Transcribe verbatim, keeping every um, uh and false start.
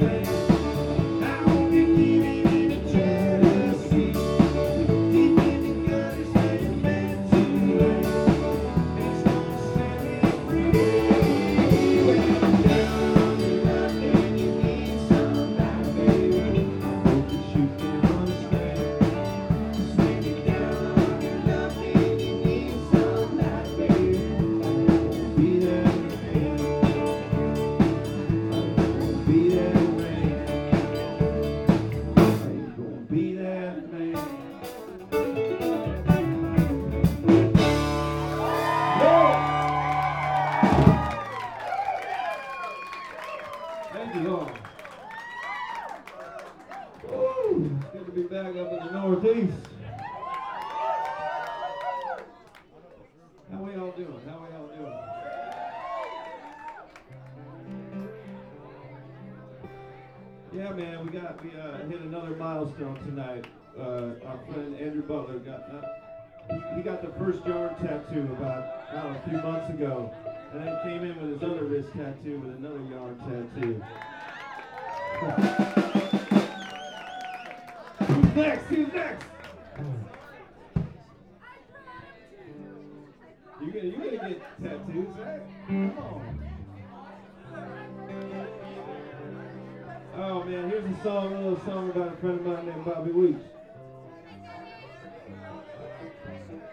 Thank you, Lord. Woo! It's good to be back up in the Northeast. How we all doing? How we all doing? Yeah, man, we got we uh, hit another milestone tonight. Uh, our friend Andrew Butler got uh, he, he got the first yarn tattoo about I don't know, a few months ago, and then came in with his other wrist tattoo with another yarn tattoo. Who's next? Who's next? You gonna you gonna get tattoos, right? Come on. Oh man, here's a song, a little song about a friend of mine named Bobby Weeks.